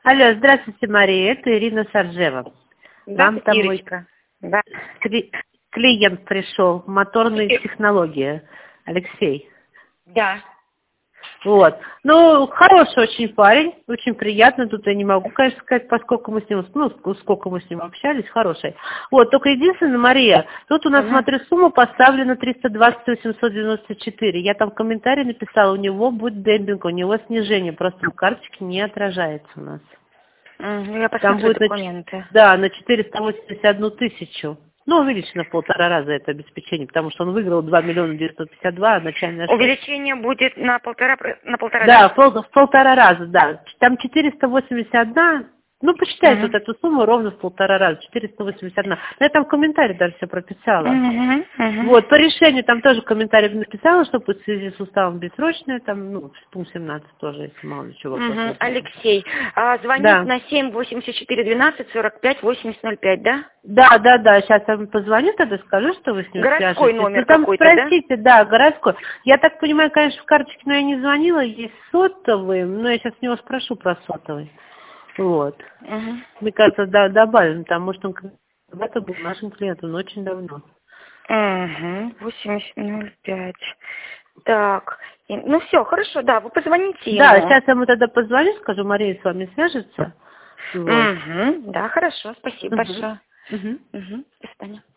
Алло, здравствуйте, Мария, это Ирина Саржева. Нам там Ирочка. Да. клиент пришел, моторные технологии, Алексей. Да. Вот. Ну, хороший очень парень, очень приятно, тут я не могу, конечно, сказать, поскольку мы с ним, сколько мы с ним общались, хороший. Вот, только единственное, Мария, тут у нас, смотрю, сумма поставлена 320 894. Я там в комментарии написала, у него будет демпинг, у него снижение, просто в карточке не отражается у нас. Я посмотрю Там будет документы. на 481 тысячу. Ну, увеличено в 1,5 раза это обеспечение, потому что он выиграл 2 миллиона 952, а начальная... Увеличение будет на полтора Да, раза? в 1,5 раза, да. Там 481, ну, посчитайте вот эту сумму ровно в 1,5 раза, 481. Я там в комментарии даже все прописала. Вот, по решению там тоже комментарий написала, что в связи с уставом бессрочное, там, ну, пункт 17 тоже, если мало ли чего. Алексей, звонить на 7-84-12-45-80-05, да? Да, сейчас я вам позвоню, тогда скажу, что вы с ним свяжетесь. Городской номер Там какой-то, спросите, да, городской. Я так понимаю, конечно, в карточке, но я не звонила, есть сотовый, но я сейчас с него спрошу про сотовый. Вот. Мне кажется, добавим, там, может, он когда-то был нашим клиентом, но очень давно. 8005. Так, ну все, хорошо, да, вы позвоните ему. Да, сейчас я ему тогда позвоню, скажу, Мария с вами свяжется. Вот. Да, хорошо, спасибо большое. До свидания.